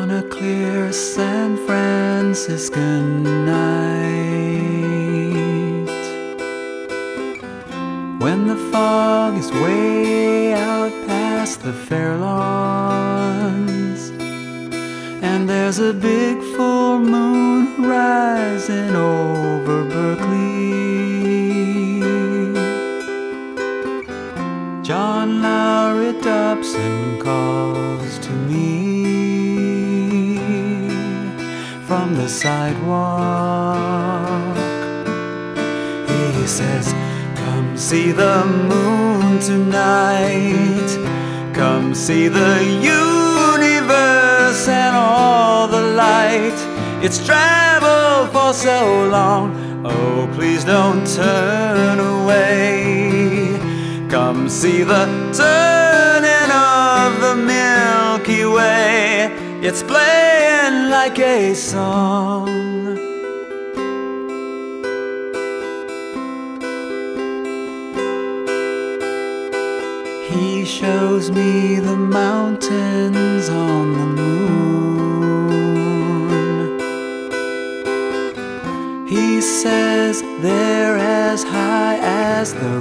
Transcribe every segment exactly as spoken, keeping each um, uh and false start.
On a clear San Franciscan night, when the fog is way out past the fair lawns, and there's a big full moon rising over Berkeley, John Lowry Dobson calls to me from the sidewalk. He says, "Come see the moon tonight. Come see the universe and all the light. It's traveled for so long. Oh, please don't turn away. Come see the turning of the Milky Way. It's playing like a song." He shows me the mountains on the moon. He says they're as high as the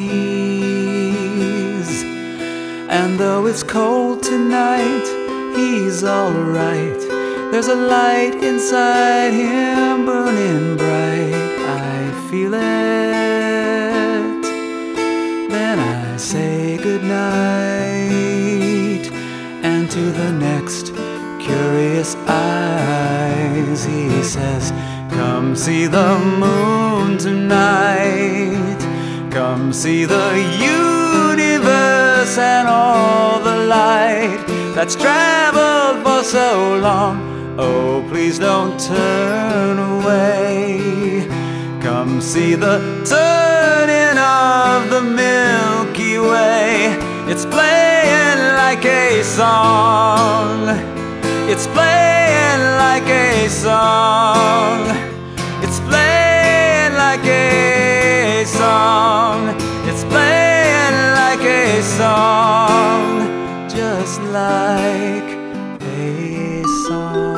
Rockies, and though it's cold tonight, he's alright. There's a light inside him burning bright. I feel it. Then I say goodnight, and to the next curious eyes he says, "Come see the moon tonight. Come see the universe and all the light that's traveled for so long. Oh, please don't turn away. Come see the turning of the Milky Way. It's playing like a song. It's playing like a song. It's playing like a song. It's playing like a song. Just like a song."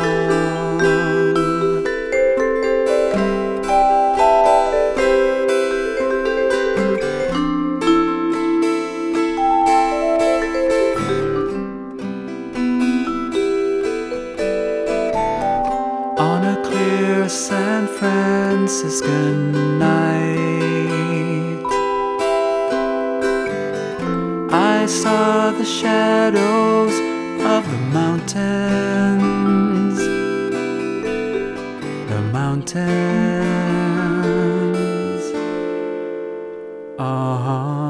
On a clear San Franciscan night, I saw the shadows of the mountains, the mountains. Uh-huh.